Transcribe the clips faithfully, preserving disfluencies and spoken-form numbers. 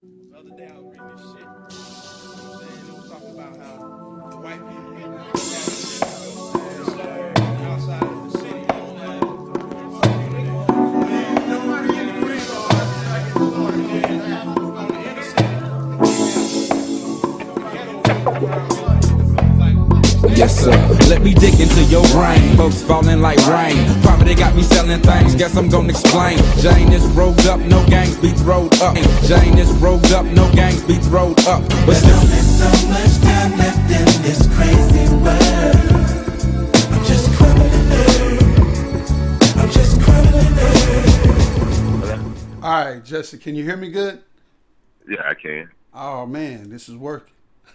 The other day I was reading this shit. You know what I'm saying? It was talking about how the white people have, you know what I'm saying, outside of the city. Yes, sir. Let me dig into your brain. Folks falling like rain. Poverty got me selling things. Guess I'm gonna explain. Jane is rolled up, no gangs beats rolled up. Jane is rolled up, no gangs beats rolled up. But There's still, only so much time left in this crazy world. I'm just crumbling earth. I'm just crumbling earth. All right, Jesse, can you hear me good? Yeah, I can. Oh man, this is working.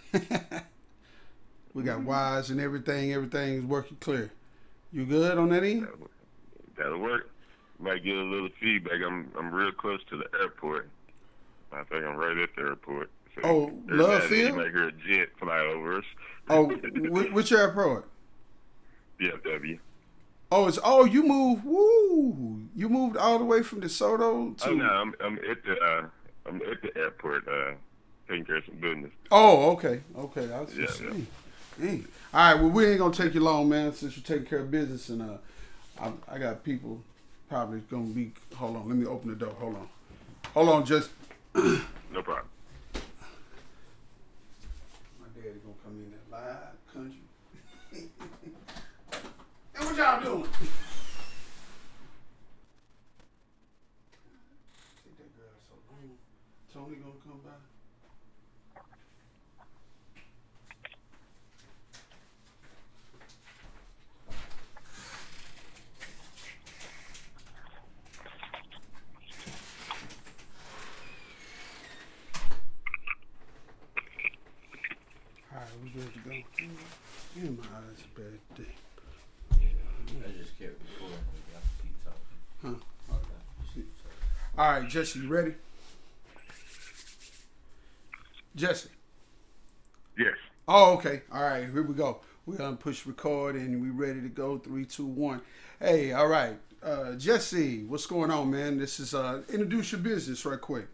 We got wires and everything. Everything is working clear. You good on that end? That'll, that'll work. Might get a little feedback. I'm I'm real close to the airport. I think I'm right at the airport. So Oh, every Love now and then Field? You might hear a jet fly over us. Oh, wh- which airport? D F W. Oh, it's oh you moved. Woo! You moved all the way from DeSoto to. Oh no, I'm I'm at the uh, I'm at the airport uh, taking care of some business. Oh, okay, okay. I was just Yeah, yeah. saying. Dang. All right, well, we ain't gonna take you long, man, since you're taking care of business, and uh, I, I got people probably gonna be. Hold on, let me open the door. Hold on, hold on, just. No problem. My daddy gonna come in that live country. And what y'all doing? Take that girl so long. Tony gonna come by. All right, we good to go. In my eyes, a bad day. I just kept recording. I have to keep talking. Huh? All right, Jesse, you ready? Jesse. Yes. Oh, okay. All right, here we go. We're gonna push record and we ready to go. Three, two, one. Hey, all right. Uh, Jesse, what's going on, man? This is uh introduce your business right quick.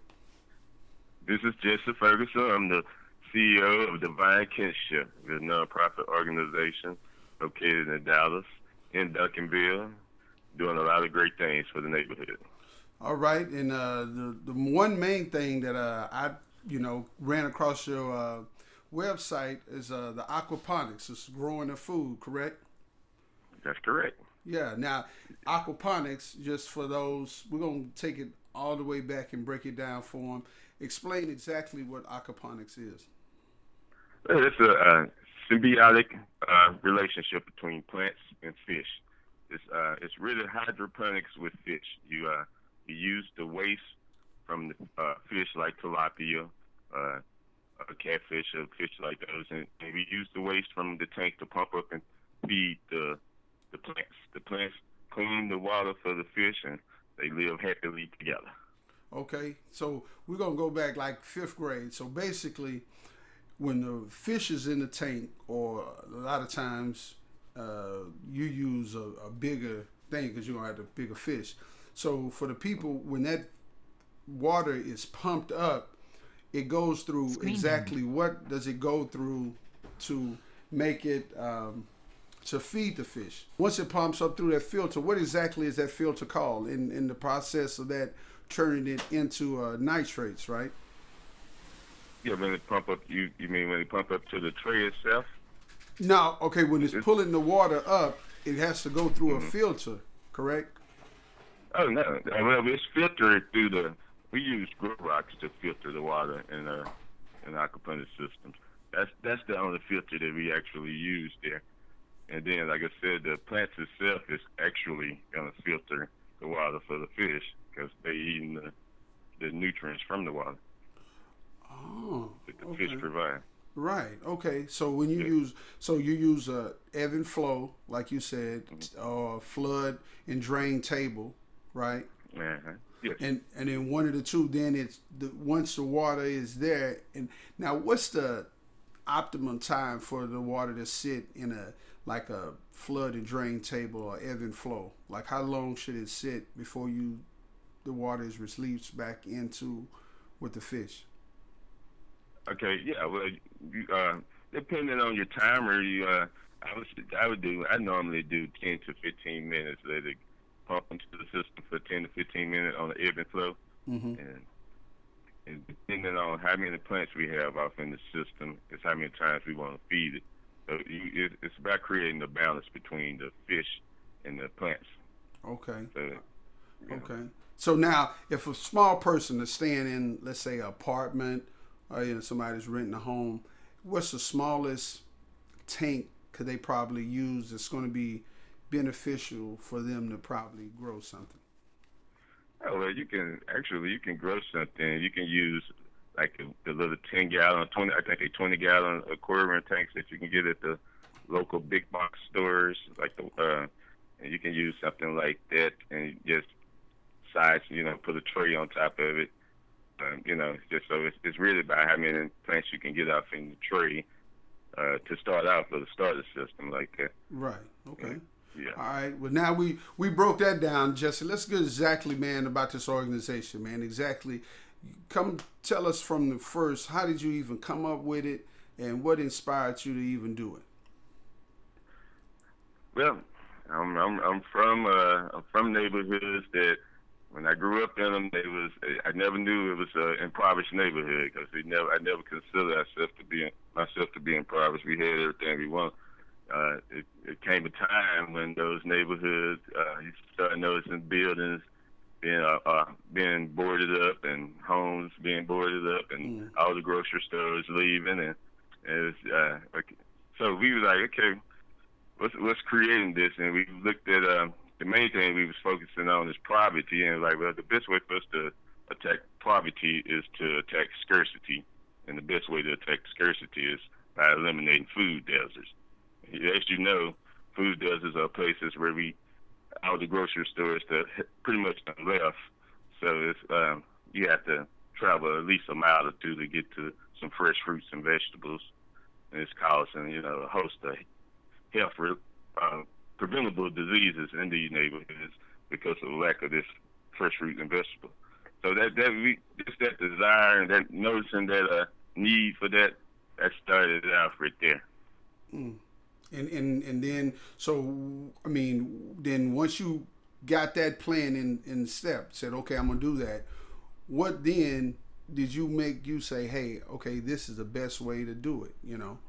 This is Jesse Ferguson. I'm the C E O of Divine Kinship, a nonprofit organization located in Dallas, in Duncanville, doing a lot of great things for the neighborhood. All right, and uh, the the one main thing that uh, I you know ran across your uh, website is uh, the aquaponics. It's growing the food, correct? That's correct. Yeah. Now, aquaponics, just for those, we're gonna take it all the way back and break it down for them. Explain exactly what aquaponics is. It's a, uh symbiotic uh, relationship between plants and fish. It's uh, it's really hydroponics with fish. You uh, you use the waste from the uh, fish like tilapia, uh, a catfish, or fish like those, and, and we use the waste from the tank to pump up and feed the the plants. The plants clean the water for the fish, and they live happily together. Okay, so we're gonna go back like fifth grade. So basically, when the fish is in the tank, or a lot of times uh, you use a, a bigger thing because you're gonna have the bigger fish. So for the people, when that water is pumped up, it goes through exactly what does it go through to make it um, to feed the fish. Once it pumps up through that filter, what exactly is that filter called in in the process of that turning it into uh, nitrates, right? Yeah, when they pump up, you you mean when they pump up to the tray itself? Now, okay, when it's pulling the water up, it has to go through Mhm. a filter, correct? Oh no! Uh, Well, it's filtered through the. We use grow rocks to filter the water in uh in aquaponics systems. That's that's the only filter that we actually use there. And then, like I said, the plants itself is actually gonna filter the water for the fish because they eating the the nutrients from the water Oh, that the okay. fish provide. Right. Okay. So when you Yeah. use, so you use a ebb and flow, like you said, uh, flood and drain table, right? Uh-huh. Yes. And and then one of the two, then it's the once the water is there. And now, what's the optimum time for the water to sit in a like a flood and drain table or ebb and flow? Like how long should it sit before you the water is released back into with the fish? Okay, yeah. Well, you, uh, depending on your timer, you uh, I would I would do I normally do ten to fifteen minutes. Let it pump into the system for ten to fifteen minutes on the ebb and flow, Mm-hmm. and and depending on how many plants we have off in the system, is how many times we want to feed it. So you, it, it's about creating the balance between the fish and the plants. Okay. So, you know. Okay. So now, if a small person is staying in, let's say, an apartment, or you know, somebody's renting a home, what's the smallest tank could they probably use that's going to be beneficial for them to probably grow something? Oh, well, you can actually you can grow something. You can use like the, the little ten gallon, twenty I think a twenty gallon aquarium tanks that you can get at the local big box stores. Like the uh, and you can use something like that and just size, you know, put a tray on top of it. Um, you know, just so it's, it's really about how many plants you can get off in the tray uh, to start out for the starter system like that. Right. Okay. Yeah. All right. Well, now we we broke that down, Jesse. Let's get exactly, man, about this organization, man. Exactly. Come tell us from the first. How did you even come up with it, and what inspired you to even do it? Well, I'm I'm I'm from uh, I'm from neighborhoods that when I grew up in them, they was I never knew it was an impoverished neighborhood because we never I never considered ourselves to be myself to be impoverished. We had everything we want. Uh, it, it came a time when those neighborhoods, uh, you started noticing buildings being uh, uh, being boarded up and homes being boarded up and Mm. all the grocery stores leaving, and, and it was, uh, okay. So we was like, okay, what's what's creating this? And we looked at uh, the main thing we was focusing on is poverty, and like, well, the best way for us to attack poverty is to attack scarcity, and the best way to attack scarcity is by eliminating food deserts. As you know, food deserts are places where we, all the grocery stores that pretty much left. So it's um, you have to travel at least a mile or two to get to some fresh fruits and vegetables, and it's causing you know a host of health uh, preventable diseases in these neighborhoods because of the lack of this fresh fruit and vegetable. So that that we just that desire and that noticing that uh, need for that that started it out right there. Mm. And, and and then so I mean then once you got that plan in in step, said okay, I'm gonna do that, what then did you make you say, hey, okay, this is the best way to do it, you know?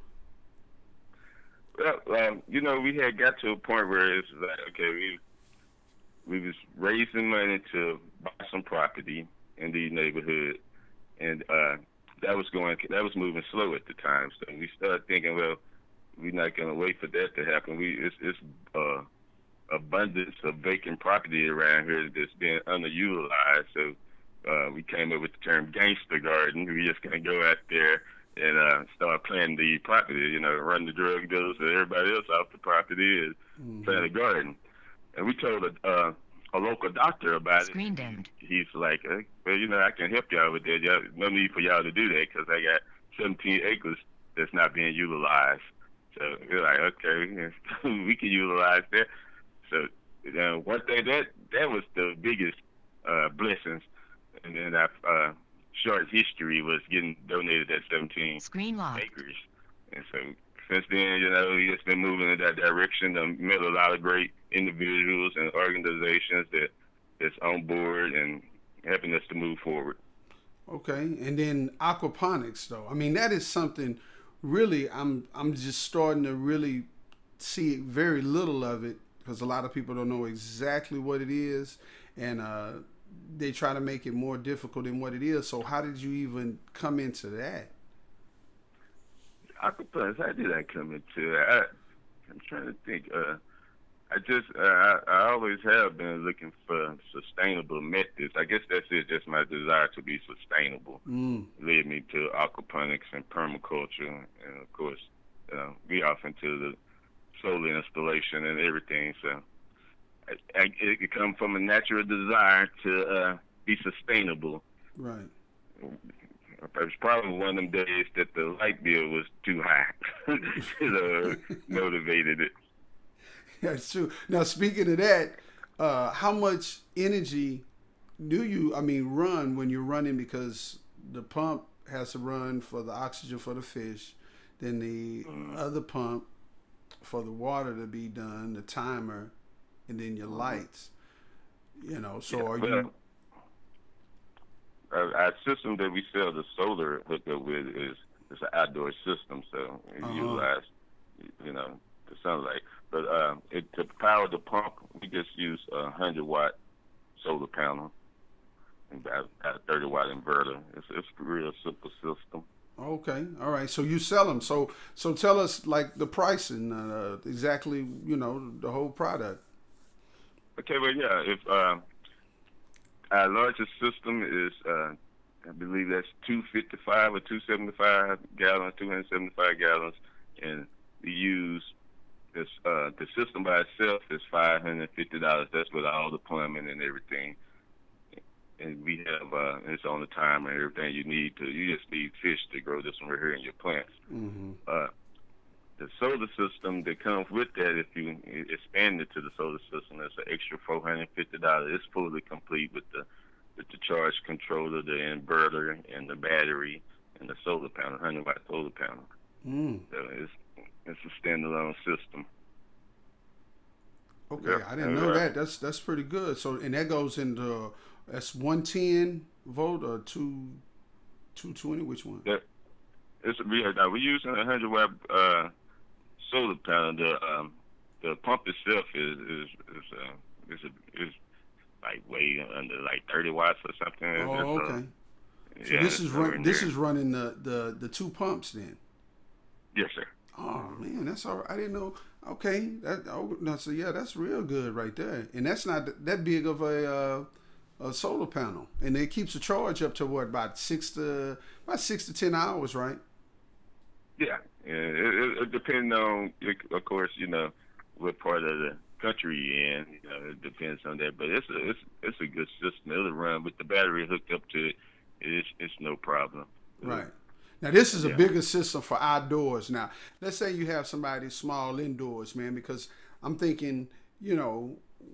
Well, um, you know, we had got to a point where it's like, okay, we we was raising money to buy some property in the neighborhood, and uh, that was going that was moving slow at the time. So we started thinking, well, we're not going to wait for that to happen. We it's, it's uh, abundance of vacant property around here that's being underutilized. So uh, we came up with the term gangster garden. We just going to go out there and uh, start planting the property. You know, run the drug dealers and everybody else off the property and mm-hmm. plant a garden. And we told a, uh, a local doctor about Screen it. dimmed. He's like, hey, well, you know, I can help y'all with that. Y'all, no need for y'all to do that because I got seventeen acres that's not being utilized. So we're like, okay, we can utilize that. So uh, one thing that that was the biggest uh, blessings, and then our uh, short history was getting donated that seventeen Screen locked. acres. And so since then, you know, we just been moving in that direction. I've met a lot of great individuals and organizations that that's on board and helping us to move forward. Okay, and then aquaponics, though. I mean, that is something. Really, I'm I'm just starting to really see very little of it because a lot of people don't know exactly what it is, and uh, they try to make it more difficult than what it is. So, how did you even come into that? Aquaponics, how did I come into it? I, I'm trying to think. Uh, I just uh, I, I always have been looking for sustainable methods. I guess that's it. Just my desire to be sustainable mm. led me to aquaponics and permaculture, and of course, uh, we off into the solar installation and everything. So I, I, it could come from a natural desire to uh, be sustainable. Right. It was probably one of them days that the light bill was too high. It uh, motivated it. That's true. Now, speaking of that, uh, how much energy do you, I mean, run when you're running? Because the pump has to run for the oxygen for the fish. Then the Mm-hmm. other pump for the water to be done, the timer, and then your lights. You know, so Yeah, are well, you? Our, our system that we sell the solar hookup with is is an outdoor system, so it Uh-huh. utilize you know the sunlight. But uh, it, to power the pump, we just use a hundred watt solar panel and about a thirty watt inverter. It's it's a real simple system. Okay, all right. So you sell them. So so tell us like the pricing, uh, exactly. You know, the whole product. Okay, well, yeah, if uh, our largest system is, uh, I believe that's two fifty-five or two seventy-five gallons, two hundred seventy-five gallons, and we use this. Uh, the system by itself is five hundred fifty dollars. That's with all the plumbing and everything. And we have uh, it's on the timer and everything you need to. You just need fish to grow this one right here in your plants. Mm-hmm. Uh, the solar system that comes with that, if you expand it to the solar system, it's an extra four hundred fifty dollars. It's fully complete with the with the charge controller, the inverter, and the battery, and the solar panel, one hundred watt solar panel. Mm. So it's it's a standalone system. Okay, Yeah, I didn't and, know uh, that. That's that's pretty good. So and that goes into that's one ten volt or two two twenty. Which one? That it's we are now we're using a one hundred watt uh, solar panel. The um, the pump itself is is is uh, is, a, is like way under like thirty watts or something. Oh, It's, uh, okay. So yeah, this it's is nowhere run. This near. is running the, the the two pumps then. Yes, sir. Oh man, that's all right. I didn't know. Okay, that oh, no, so yeah, that's real good right there. And that's not that big of a uh, a solar panel, and it keeps the charge up to what about six to about six to ten hours, right? Yeah, yeah. It, it, it depends on, of course, you know, what part of the country you're in. You know, it depends on that. But it's a it's it's a good system. It'll run with the battery hooked up to it. It's it's no problem. Right. Now this is a Yeah. bigger system for outdoors. Now, let's say you have somebody small indoors, man, because I'm thinking, you know,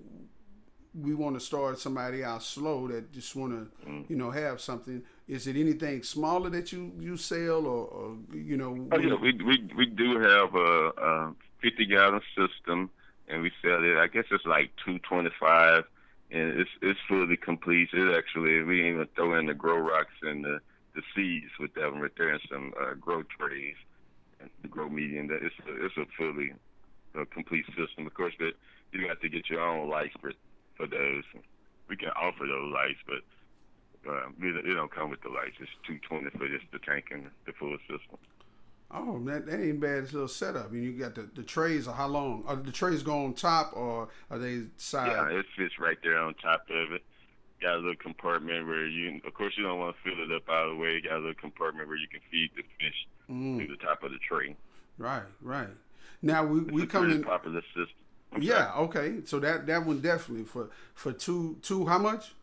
we want to start somebody out slow that just want to, Mm. you know, have something. Is it anything smaller that you, you sell or, or you know? Oh yeah, we we we do have a, a fifty gallon system, and we sell it. I guess it's like two twenty five, and it's it's fully complete. It actually we even throw in the grow rocks and the the seeds with that one right there, and some uh, grow trays and the grow medium. That it's a, it's a fully uh, complete system. Of course, that you got to get your own lights for for those. We can offer those lights, but uh, we, they don't come with the lights. It's two twenty for just the tank and the full system. Oh, that, that ain't bad. It's a little setup. And you got the, the trays. Are how long? Are the trays go on top or are they side? Yeah, it fits right there on top of it. Got a little compartment where you, of course, you don't want to fill it up all the way. Got a little compartment where you can feed the fish Mm. through the top of the tray. Right, right. Now we It's we a come pretty in. popular system. I'm Yeah, sorry. okay. So that that one definitely for for two two. How much?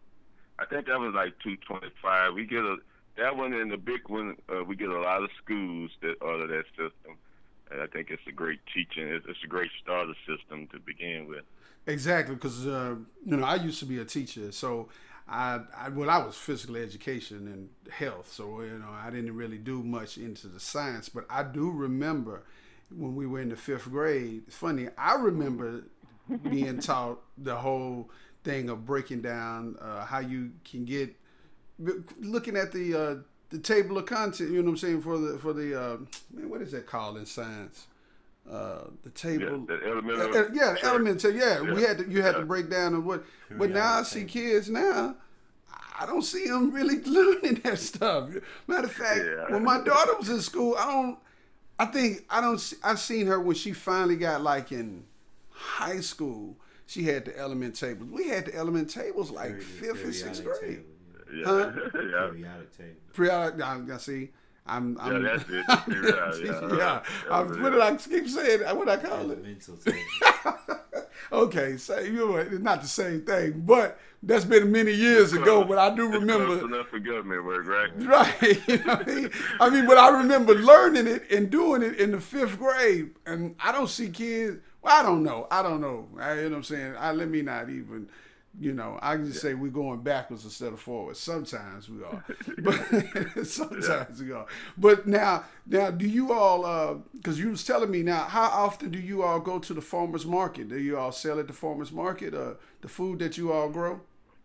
I think that was like two twenty five. We get a that one and the big one. Uh, we get a lot of schools that order that system, and I think it's a great teaching. It's, it's a great starter system to begin with. Exactly, because uh, you know I used to be a teacher, so I, I well I was physical education and health, so you know I didn't really do much into the science, but I do remember when we were in the fifth grade. It's funny, I remember being taught the whole thing of breaking down uh, how you can get looking at the uh, the table of content. You know what I'm saying for the for the uh, man, what is that called in science? Uh, the Yeah, table. the elemental. Uh, uh, yeah, the Sure. elements. Yeah, we Yeah. had to. You had to Yeah. break down and what. But now I see Periodic kids now. I don't see them really learning that stuff. Matter of fact, Yeah. when my daughter was in school, I don't. I think I don't. see- I seen her when she finally got like in high school. She had the element tables. We had the element tables like Period- fifth and sixth periodic grade. table, Yeah, Huh? yeah. Periodic table. Periodic. I, I see. I'm. I'm Yeah, that's it. I'm- Yeah, yeah. yeah. I'm- what did I keep saying? What I call it? Elemental table. Okay, so you know, it's not the same thing, but that's been many years ago. But I do It's remember, close enough for government work, right? right? You know what I mean? I mean, but I remember learning it and doing it in the fifth grade, and I don't see kids. Well, I don't know. I don't know. I, you know what I'm saying? I let me not even You know, I can just say we're going backwards instead of forward. Sometimes we are, but sometimes we are. But now, now, do you all? Because you was telling me now, how often do you all go to the farmers market? Do you all sell at the farmers market? Uh, the food that you all grow?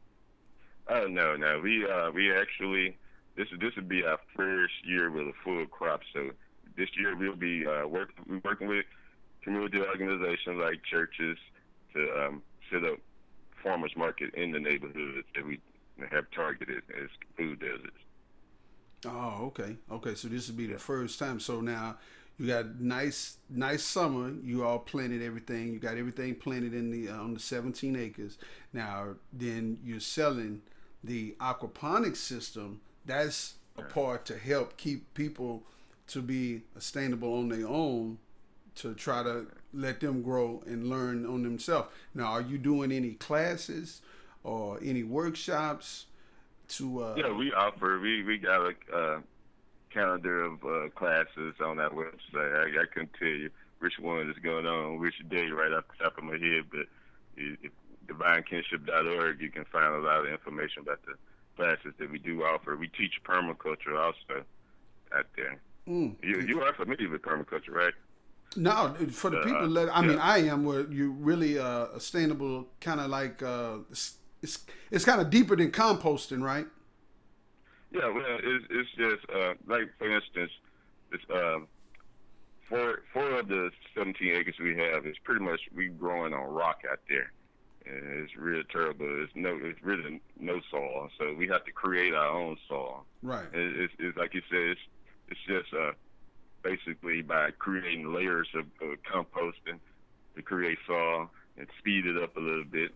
Oh no, no. We uh we actually this this would be our first year with a full crop. So this year we'll be uh working we working with community organizations like churches to um set up farmers market in the neighborhoods that we have targeted as food deserts. Oh, okay, okay. So this would be the first time. So now you got nice, nice summer. You all planted everything. You got everything planted in the uh, on the seventeen acres. Now then you're selling the aquaponics system. That's a part to help keep people to be sustainable on their own, to try to let them grow and learn on themselves. Now, are you doing any classes or any workshops to? Uh, yeah, we offer. We we got a uh, calendar of uh, classes on our website. I, I couldn't tell you which one is going on, which day right off the top of my head, but if divine kinship dot org, you can find a lot of information about the classes that we do offer. We teach permaculture also out there. Mm. You you are familiar with permaculture, right? No, for the Uh, people that I yeah. mean, I am. Where you really uh, sustainable, kind of like uh, it's it's, it's kind of deeper than composting, right? Yeah, well, it's, it's just uh, like for instance, it's uh, four four of the seventeen acres we have is pretty much we growing on rock out there, and it's real terrible. It's no, it's really no soil, so we have to create our own soil. Right. It, it's, it's like you said, it's it's just uh, basically by creating layers of, of composting to create soil and speed it up a little bit.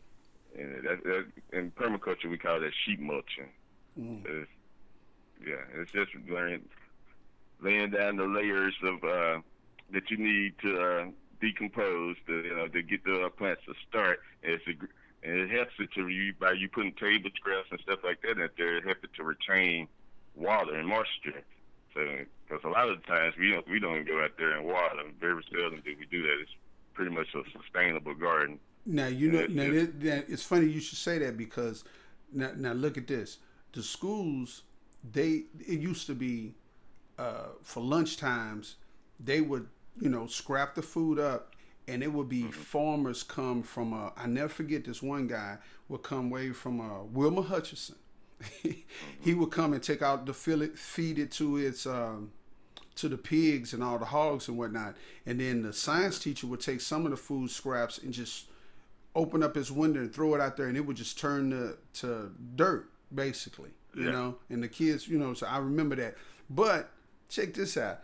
And that, that, in permaculture, we call that sheep mulching. Mm. It's, yeah, it's just laying, laying down the layers of uh, that you need to uh, decompose to you know to get the uh, plants to start. And, it's a, and it helps it to you by you putting table scraps and stuff like that in there. It helps it to retain water and moisture. So, because a lot of the times we don't we don't go out there and water. Very seldom do we do that. It's pretty much a sustainable garden. Now you know. Yeah, Now it's- it, that, it's funny you should say that because now, now look at this. The schools, they it used to be uh, for lunch times. They would you know scrap the food up, and it would be Mm-hmm. farmers come from. Uh, I never forget this one guy would come way from uh, Wilma Hutchinson. He would come and take out the fill it, feed it to its um, to the pigs and all the hogs and whatnot, and then the science teacher would take some of the food scraps and just open up his window and throw it out there, and it would just turn to, to dirt, basically, you Yeah. know. And the kids, you know, so I remember that. But check this out: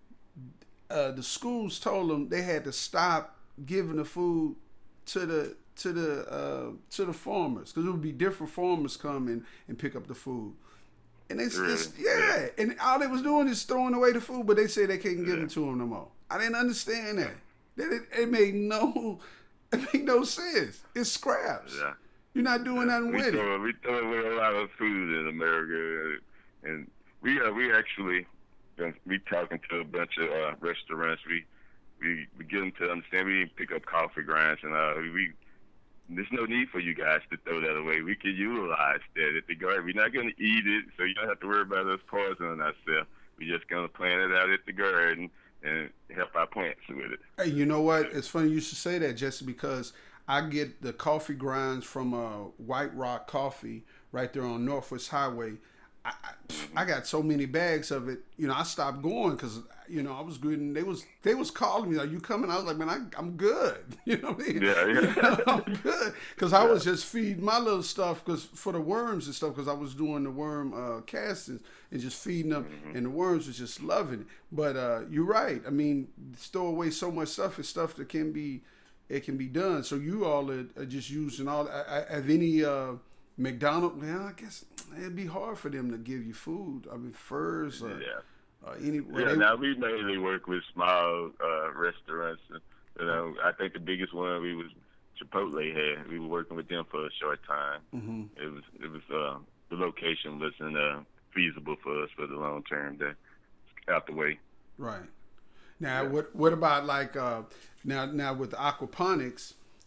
uh, the schools told them they had to stop giving the food to the to the uh, to the farmers because it would be different farmers come and, and pick up the food. And they Really? just, yeah. yeah, and all they was doing is throwing away the food, but they say they can't give Yeah. them to them no more. I didn't understand that. That it, it made no, it made no sense. It's scraps. Yeah. You're not doing nothing we with throw, it. We throw away a lot of food in America, and we uh, we actually we talking to a bunch of uh, restaurants. We we we get them to understand. We pick up coffee grinds, and uh, we there's no need for you guys to throw that away. We can utilize that at the garden. We're not going to eat it, so you don't have to worry about us poisoning ourselves. We're just going to plant it out at the garden and help our plants with it. Hey, you know what? It's funny you should say that, just because I get the coffee grinds from uh, White Rock Coffee right there on Northwest Highway. I, I, I got so many bags of it. You know, I stopped going because you know I was good, and they was they was calling me, "Are you coming?" I was like, "Man, I, I'm good." You know what I mean? Yeah, yeah. You know, I'm good because I was just feeding my little stuff because for the worms and stuff because I was doing the worm uh, castings and just feeding them, Mm-hmm. and the worms was just loving it. But uh, you're right. I mean, store away so much stuff is stuff that can be it can be done. So you all are, are just using all. I, I, have any uh, McDonald's? Well, I guess it'd be hard for them to give you food. I mean, furs. Uh, Yeah. Uh, any, Yeah, they, now we mainly work with small uh, restaurants. And, you know, I think the biggest one we was Chipotle had. We were working with them for a short time. Mm-hmm. It was it was uh, the location wasn't uh, feasible for us for the long term. That out the way. Right. Now, Yeah. what what about like uh, now now with the aquaponics?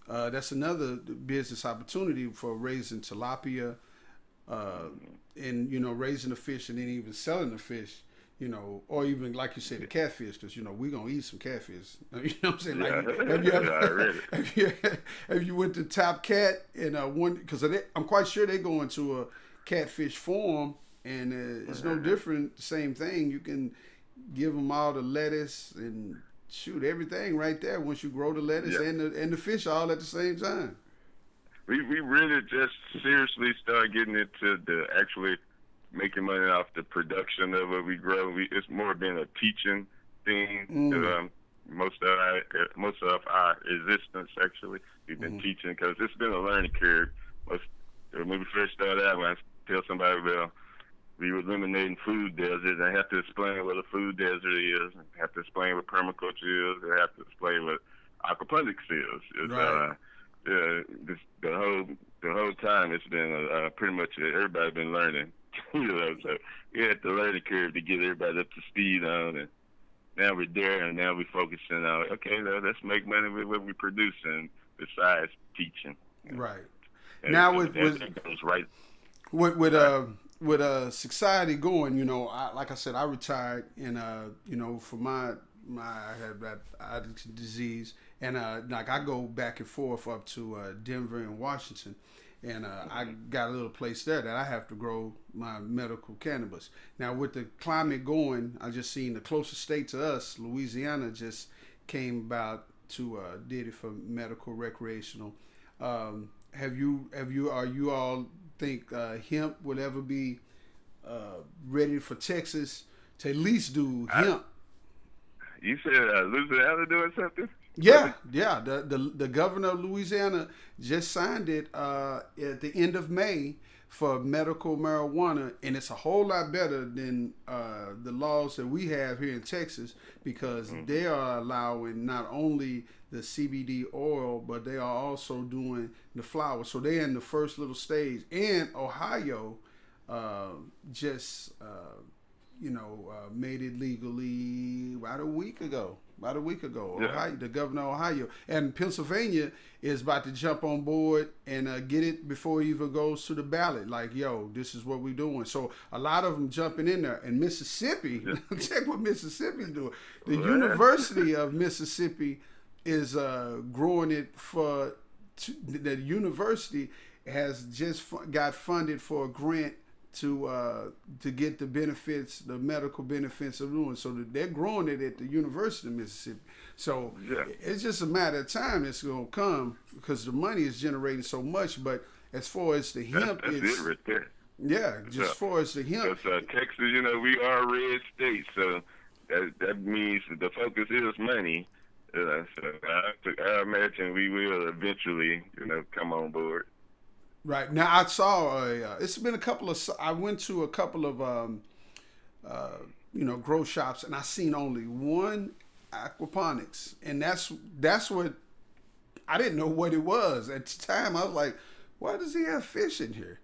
Uh, that's another business opportunity for raising tilapia, uh, and you know, raising the fish and then even selling the fish. You know, or even like you said, the catfish, because you know we're gonna eat some catfish. You know what I'm saying? Like, Yeah. have you Yeah, I ever, read it. have you, have you went to Top Cat and uh, one? Because I'm quite sure they go into a catfish farm, and uh, it's no different. Same thing. You can give them all the lettuce and shoot everything right there once you grow the lettuce Yeah. and the and the fish all at the same time. We we really just seriously started getting into the actually making money off the production of what we grow. We, it's more been a teaching thing. Mm. That, um, most of our most of our existence actually we've been Mhm. teaching because it's been a learning curve. Most when we first started out, when I tell somebody, well, we were eliminating food deserts, I have to explain what a food desert is. I have to explain what permaculture is. I have to explain what aquaponics is. It's, Right. uh, yeah, this, the whole the whole time it's been uh, pretty much uh, everybody's been learning. You know, so we had the learning curve to get everybody up to speed on, and now we're there, and now we're focusing on okay, now let's make money with what we're producing besides teaching. Right. And Now so with- that, with- that goes right. with with uh with uh society going, you know, I, like I said, I retired, and uh, you know, for my my I had that eye disease, and uh, like I go back and forth up to uh, Denver and Washington, and uh, I got a little place there that I have to grow my medical cannabis. Now with the climate going, I just seen the closest state to us, Louisiana, just came about to uh, did it for medical recreational. Um, have you have you are you all think uh, hemp will ever be uh, ready for Texas to at least do hemp? You said uh, Louisiana doing something? Yeah, yeah. The, the the governor of Louisiana just signed it uh, at the end of May for medical marijuana, and it's a whole lot better than uh, the laws that we have here in Texas because Mm-hmm. they are allowing not only the C B D oil, but they are also doing the flower. So they're in the first little stage. And Ohio uh, just uh, you know uh, made it legally about a week ago. About a week ago, Yeah. Ohio, the governor of Ohio, and Pennsylvania is about to jump on board and uh, get it before it even goes to the ballot. Like, yo, this is what we're doing. So a lot of them jumping in there. And Mississippi, check what Mississippi's doing. The What? University of Mississippi is uh, growing it for. To, the university has just fu- got funded for a grant to uh, to get the benefits, the medical benefits of doing. So that they're growing it at the University of Mississippi. So Yeah. it's just a matter of time it's going to come because the money is generating so much. But as far as the That's, hemp, that's it's it right there. yeah, just Yeah. as far as the hemp, Because uh, Texas, you know, we are a red state, so that that means the focus is money. Uh, so I, I imagine we will eventually, you know, come on board. right now I saw a. Uh, it's been a couple of. I went to a couple of um, uh, you know, grow shops, and I seen only one aquaponics, and that's that's what I didn't know what it was at the time. I was like, why does he have fish in here?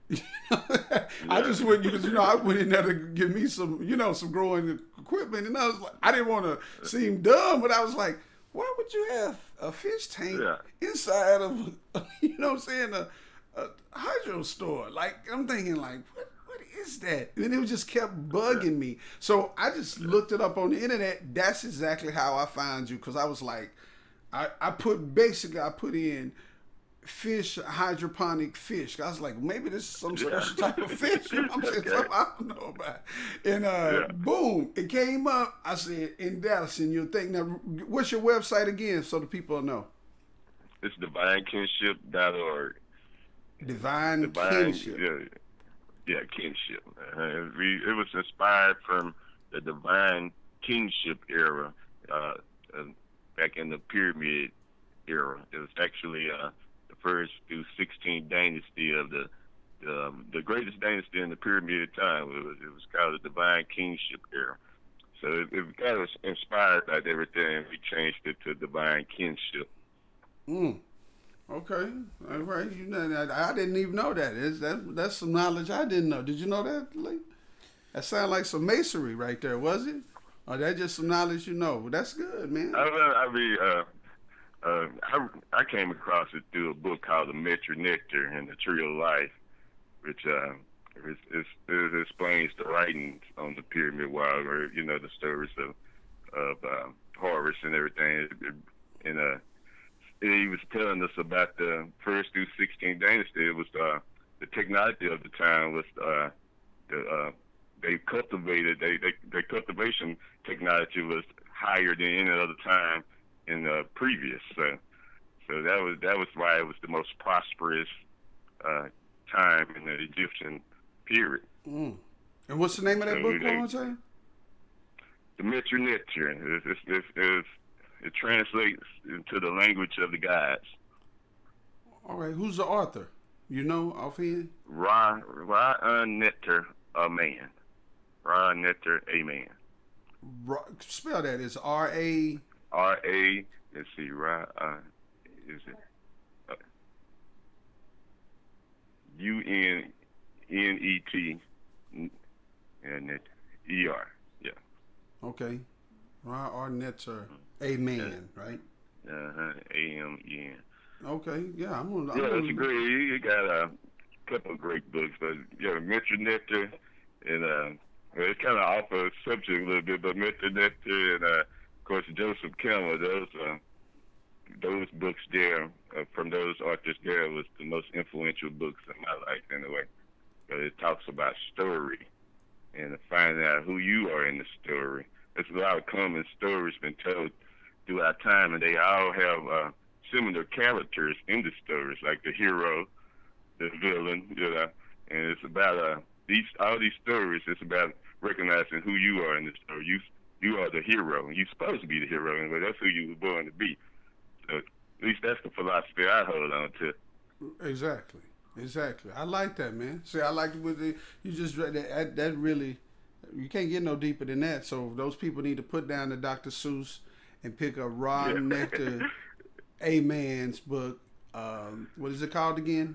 I just went because you know I went in there to give me some you know some growing equipment, and I was like, I didn't want to seem dumb, but I was like, why would you have a fish tank Yeah. inside of you know what I'm saying a, a hydro store? Like I'm thinking like what what is that? And it was just kept bugging me. So I just looked it up on the internet. That's exactly how I found you because I was like, I I put basically I put in fish hydroponic fish. I was like, maybe this is some special type of fish. You know what I'm saying? Okay. Something I don't know about. And uh, Yeah. boom, it came up. I said in Dallas, and you'll think now. What's your website again, so the people know? It's divine kinship dot org. Divine, Divine, Kinship. yeah, yeah, kinship. Uh, we, it was inspired from the divine kingship era, uh, uh, back in the pyramid era. It was actually uh, the first through sixteenth dynasty of the um, the greatest dynasty in the pyramid time. It was, it was called the divine kingship era. So it, it got us inspired by everything. We changed it to divine kinship. Mm. Okay, all right. You know, I, I didn't even know that. Is that that's some knowledge I didn't know. Did you know that, Lee? That sounded like some masonry right there, was it? Or that just some knowledge you know? Well, that's good, man. I, I mean, uh, uh, I I came across it through a book called The Metric Nectar and the Tree of Life, which uh, is, is, it explains the writings on the pyramid wall, or you know the stories of of uh, harvest and everything. And uh, he was telling us about the first through sixteenth dynasty. It was uh, the technology of the time was uh, the uh, they cultivated they, they their cultivation technology was higher than any other time in the previous. So so that was that was why it was the most prosperous uh, time in the Egyptian period. Mm. And what's the name of that So book? they- One more time. The Metric Nectar. It's, it's, it's, it's, it translates into the language of the gods. All right. Who's the author? You know, offhand. Ra Ra Nectar, a man. Ra Nectar, a man. Ra- spell that. It's R A. R A. Let's see. Ra. Uh, is it uh, U N N E T and it E R. Yeah. Okay. Ra R Netter, a man, right? Uh huh. A M E N. Okay. Yeah, I'm gonna. I'm Yeah, gonna that's great. You got a couple of great books, but yeah, Metric Nectar and uh, well, it's kind of off the subject a little bit, but Metric Nectar and uh, of course Joseph Campbell. Those uh, those books there uh, from those authors there was the most influential books in my life anyway. But it talks about story and finding out who you are in the story. There's a lot of common stories been told throughout time, and they all have uh, similar characters in the stories, like the hero, the villain, you know. And it's about uh, these all these stories. It's about recognizing who you are in the story. You you are the hero. You're supposed to be the hero, anyway. That's who you were born to be. So at least that's the philosophy I hold on to. Exactly. Exactly. I like that, man. See, I like with the you just read that. That, that really, you can't get no deeper than that. So those people need to put down the Doctor Seuss and pick up Ron Yeah. Nectar, a man's book. Um, what is it called again?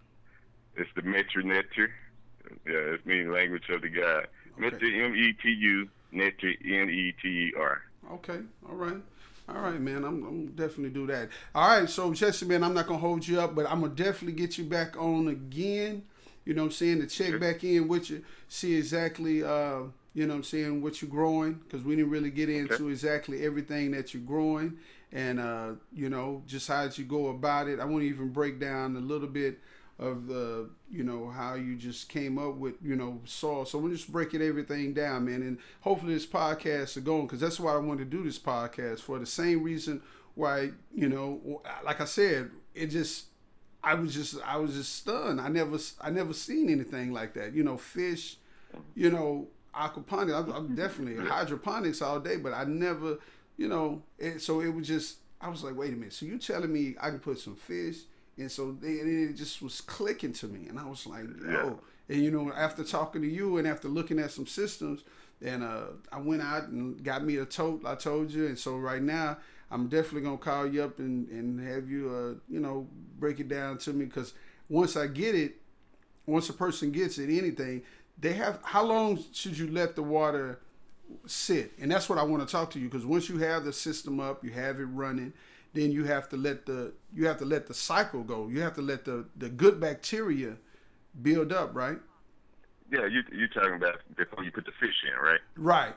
It's the Metric Nectar. Yeah, it's meaning language of the God. Metric, M E T U, Nectar, N E T E R. Okay. All right. All right, man. I'm, I'm definitely do that. All right. So, Jesse, man, I'm not going to hold you up, but I'm going to definitely get you back on again. You know what I'm saying? To check Sure. back in with you, see exactly, uh, you know what I'm saying, what you're growing, because we didn't really get into Okay. exactly everything that you're growing and, uh, you know, just how you go about it. I want to even break down a little bit of the, you know, how you just came up with, you know, soil. So we're just breaking everything down, man. And hopefully this podcast is going, because that's why I wanted to do this podcast, for the same reason why, you know, like I said, it just, I was just, I was just stunned. I never, I never seen anything like that. You know, fish, you know, aquaponics. I'm, I'm definitely hydroponics all day, but I never, you know, it, so it was just, I was like, wait a minute. So you telling me I can put some fish? And so they, it just was clicking to me. And I was like, yo. And, you know, after talking to you and after looking at some systems, and uh, I went out and got me a tote, I told you. And so right now, I'm definitely going to call you up and, and have you, uh, you know, break it down to me. Because once I get it, once a person gets it, anything, they have, how long should you let the water sit? And that's what I want to talk to you. Because once you have the system up, you have it running, then you have to let the you have to let the cycle go. You have to let the, the good bacteria build up, right? Yeah, you you talking about before you put the fish in, right? Right.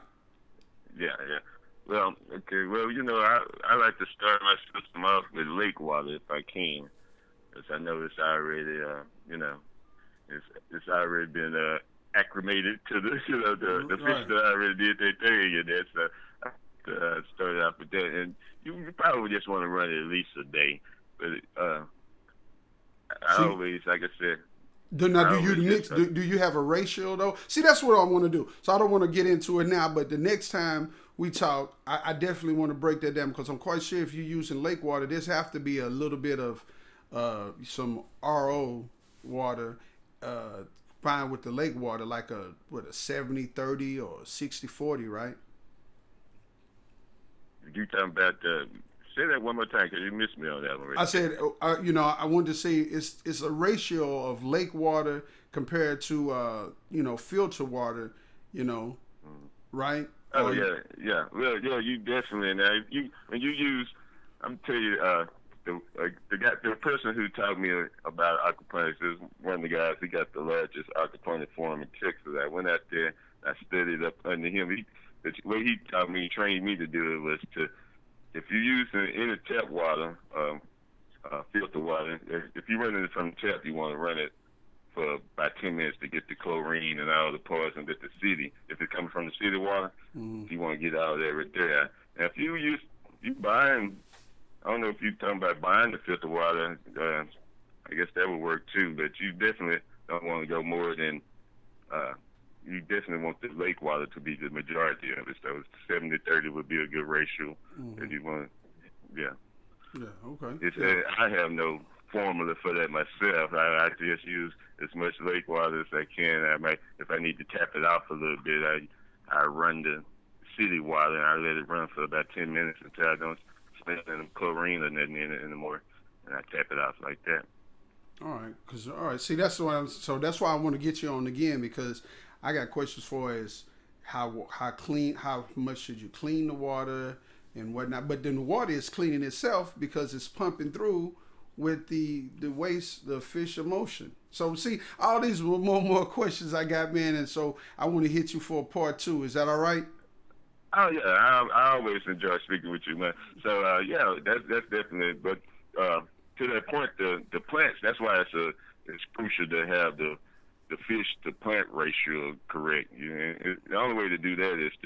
Yeah, yeah. Well, okay. Well, you know, I I like to start my system off with lake water if I can, because I know it's already, uh, you know, it's it's already been uh, acclimated to the you know the the Right. fish that already did their thing, and that's uh, uh, started off with that. And you, you probably just want to run it at least a day, but uh, I See- always, like I said. Do now I do you always mix? just, uh, Do, do you have a ratio though? See, that's what I want to do. So I don't want to get into it now, but the next time we talk, I, I definitely want to break that down, because I'm quite sure if you're using lake water, there's have to be a little bit of uh, some R O water uh, combined with the lake water, like a what a seventy thirty or sixty forty, right? You talking about the? Say that one more time, because you missed me on that one. Right? I said, uh, you know, I wanted to say it's it's a ratio of lake water compared to uh, you know, filter water, you know, right? Oh Or- yeah, yeah. Well, yeah, you definitely now. If you when you use I'm tell you, uh, the uh, the guy, the person who taught me about aquaponics is one of the guys. He got the largest aquaponic farm in Texas. I went out there, I studied up under him. He, the way he taught me, trained me to do it was to, if you use any tap water, um, uh, filter water, if, if you run it from the tap, you want to run it for about ten minutes to get the chlorine and all the poison that the city, if it's coming from the city water, mm. you want to get all of that right there. Now, if you use, you buying, I don't know if you're talking about buying the filter water, uh, I guess that would work too, but you definitely don't want to go more than, uh, you definitely want the lake water to be the majority of it. So seventy thirty would be a good ratio mm-hmm. if you want, yeah. Yeah, okay. It's, yeah. Uh, I have no formula for that myself. I, I just use as much lake water as I can. I might, if I need to tap it off a little bit, I I run the city water and I let it run for about ten minutes until I don't smell any chlorine or nothing in it anymore, and I tap it off like that. All right, cause all right. See, that's why. I'm, so that's why I want to get you on again, because I got questions for is how how clean, how much should you clean the water and whatnot. But then the water is cleaning itself because it's pumping through with the the waste, the fish emotion. So see, all these were more more questions I got, man, and so I want to hit you for a part two. Is that all right? Oh yeah, I, I always enjoy speaking with you, man. So uh, yeah, that's that's definitely. But uh, to that point, the the plants. That's why it's a it's crucial to have the the fish to plant ratio correct. You know, it, the only way to do that is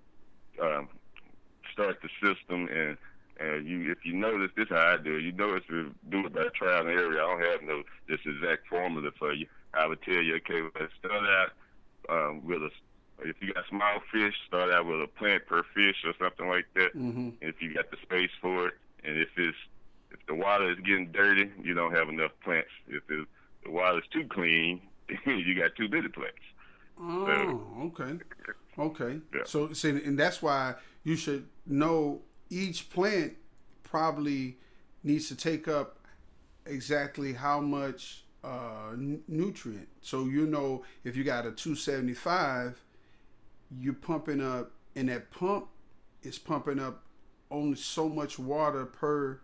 to um, start the system and. And you, if you notice, this is how I do it. You notice to do it by trial and error. I don't have no this exact formula for you. I would tell you, okay, let's start out um, with a. If you got small fish, start out with a plant per fish or something like that. Mm-hmm. If you got the space for it, and if it's if the water is getting dirty, you don't have enough plants. If the, the water is too clean, you got too many plants. Oh, so, okay, okay. Yeah. So, see, and that's why you should know. Each plant probably needs to take up exactly how much uh, n- nutrient. So you know if you got a two seventy-five, you're pumping up, and that pump is pumping up only so much water per,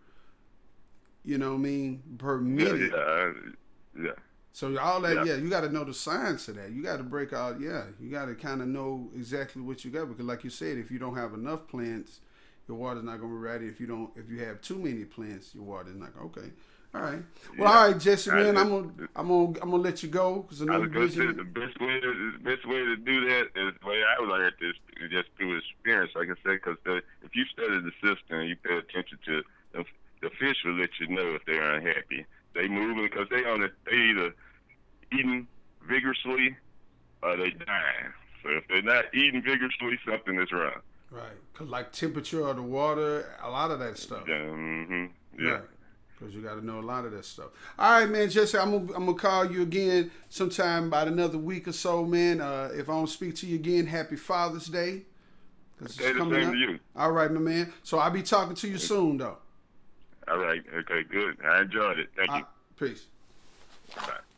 you know what I mean, per minute. Yeah, yeah, yeah. So all that, yeah, yeah you got to know the science of that. You got to break out, yeah, you got to kind of know exactly what you got, because like you said, if you don't have enough plants, your water's not gonna be ready. If you don't, if you have too many plants, your water's not gonna. Okay, all right. Well, yeah. All right, Jesse, man, I'm gonna, I'm gonna, I'm gonna let you go because I know I was you're busy. Say the best way, to, the best way to do that is the way I learned this, just through experience, like I said, because if you study the system and you pay attention to the, the fish, will let you know if they're unhappy. They moving because they on it. They either eating vigorously or they dying. So if they're not eating vigorously, something is wrong. Right, cause like temperature of the water, a lot of that stuff. Yeah, mm-hmm. yeah. Right. Cause you got to know a lot of that stuff. All right, man, Jesse, I'm gonna I'm gonna call you again sometime about another week or so, man. Uh, if I don't speak to you again, happy Father's Day. Okay, the same up. to you. All right, my man. So I'll be talking to you soon, though. All right. Okay, good. I enjoyed it. Thank you. Right, peace. Bye.